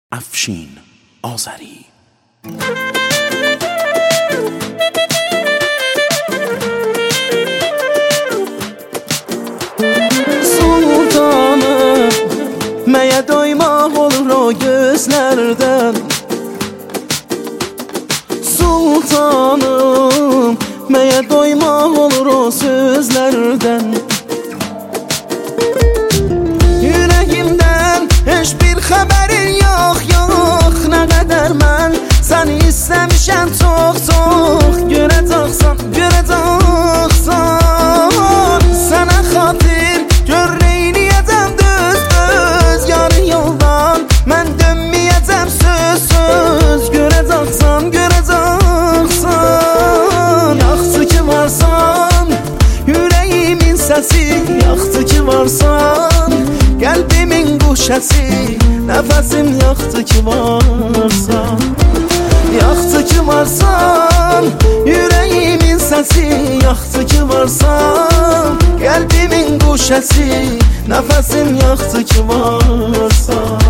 افشین آذری. Sultanım, məyə doymaq olur o gözlərdən. Sultanım, məyə doymaq olur o sözlərdən. Yüreğimdən heç bir xəbərin yox, yox. Nə qədər mən səni istəmişəm çox, çox. Görəcəksən, görəcəksən. Sənə xatir gör neyniyəcəm düz, düz. Yarı yoldan mən dönməyəcəm söz, söz. Görəcəksən, görəcəksən. Yaxşı ki varsan, yüreğimin səsi. Yaxşı ki varsan, qəlbimin quşəsi. Nəfəsim yaxşı ki varsan. Yaxşı ki varsan, yüreğimin səsi. Yaxşı ki varsan, qəlbimin quşəsi. Nəfəsim yaxşı ki varsan.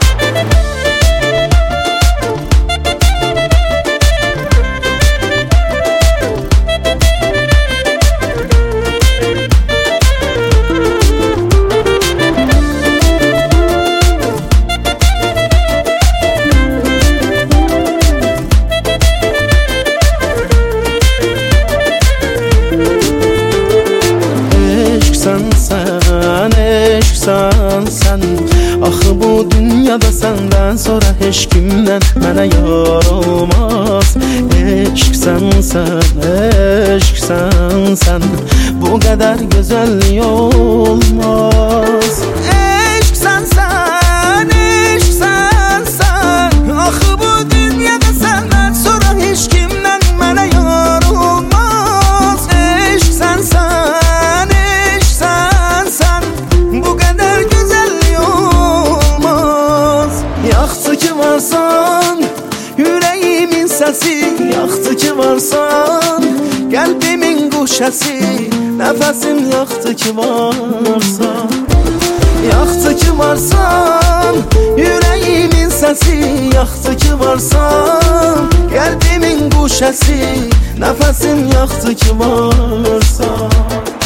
Sen axı bu dünyada səndən sonra heç kimdən mənə yar olmaz. Eşqsən sən, bu qədər gözəllik olmaz. Eşqsən sən, axı bu dünyada səndən sonra heç kimdən mənə yar olmaz. Eşqsən sən, bu qədər yaxşı ki varsan, yüreğimin səsi. Yaxşı ki varsan, qəlbimin quşəsi. Nəfəsim yaxşı ki varsan. Yaxşı ki varsan, yüreğimin səsi. Yaxşı ki varsan, qəlbimin quşəsi. Nəfəsim yaxşı ki varsan.